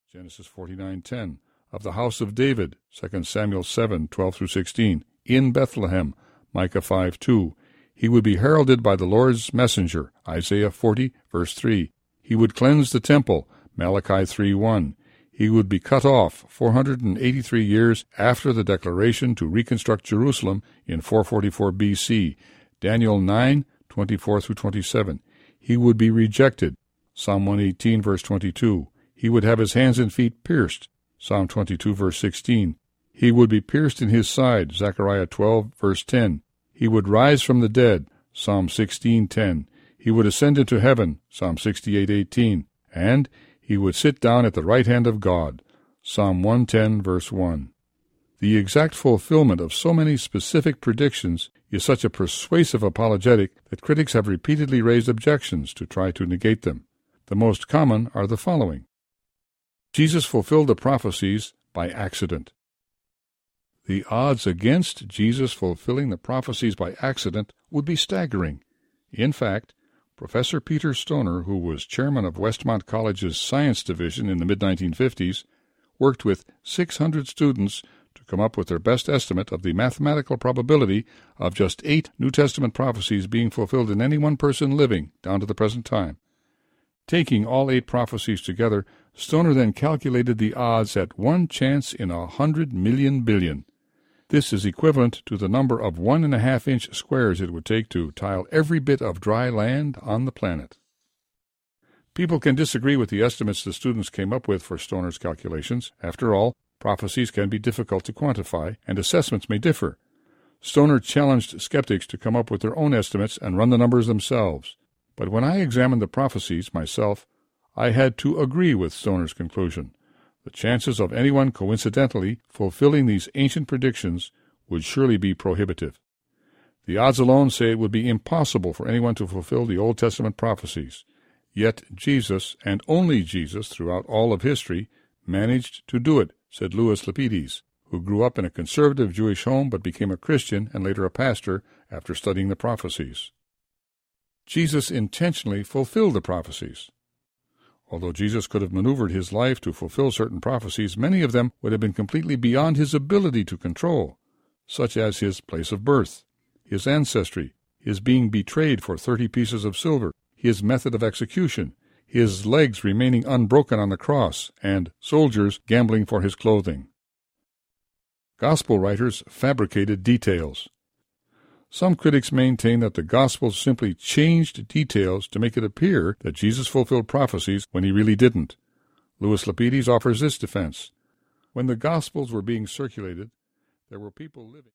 Genesis 49:10. Of the house of David, 2 Samuel 7:12-16. In Bethlehem, Micah 5:2. He would be heralded by the Lord's messenger, Isaiah 40, verse 3. He would cleanse the temple, Malachi 3:1. He would be cut off 483 years after the declaration to reconstruct Jerusalem in 444 B.C., Daniel 9:24-27. He would be rejected, Psalm 118, verse 22. He would have his hands and feet pierced, Psalm 22, verse 16. He would be pierced in his side, Zechariah 12, verse 10. He would rise from the dead, Psalm 16:10. He would ascend into heaven, Psalm 68:18. And he would sit down at the right hand of God, Psalm 110, verse 1. The exact fulfillment of so many specific predictions is such a persuasive apologetic that critics have repeatedly raised objections to try to negate them. The most common are the following. Jesus fulfilled the prophecies by accident. The odds against Jesus fulfilling the prophecies by accident would be staggering. In fact, Professor Peter Stoner, who was chairman of Westmont College's Science Division in the mid-1950s, worked with 600 students to come up with their best estimate of the mathematical probability of just 8 New Testament prophecies being fulfilled in any one person living down to the present time. Taking all 8 prophecies together, Stoner then calculated the odds at 1 chance in 100 million billion. This is equivalent to the number of 1.5-inch squares it would take to tile every bit of dry land on the planet. People can disagree with the estimates the students came up with for Stoner's calculations. After all, prophecies can be difficult to quantify, and assessments may differ. Stoner challenged skeptics to come up with their own estimates and run the numbers themselves. But when I examined the prophecies myself, I had to agree with Stoner's conclusion. The chances of anyone coincidentally fulfilling these ancient predictions would surely be prohibitive. The odds alone say it would be impossible for anyone to fulfill the Old Testament prophecies. Yet Jesus, and only Jesus throughout all of history, managed to do it, said Louis Lapides, who grew up in a conservative Jewish home but became a Christian and later a pastor after studying the prophecies. Jesus intentionally fulfilled the prophecies. Although Jesus could have maneuvered his life to fulfill certain prophecies, many of them would have been completely beyond his ability to control, such as his place of birth, his ancestry, his being betrayed for 30 pieces of silver, his method of execution, his legs remaining unbroken on the cross, and soldiers gambling for his clothing. Gospel writers fabricated details. Some critics maintain that the Gospels simply changed details to make it appear that Jesus fulfilled prophecies when he really didn't. Louis Lapides offers this defense. When the Gospels were being circulated, there were people living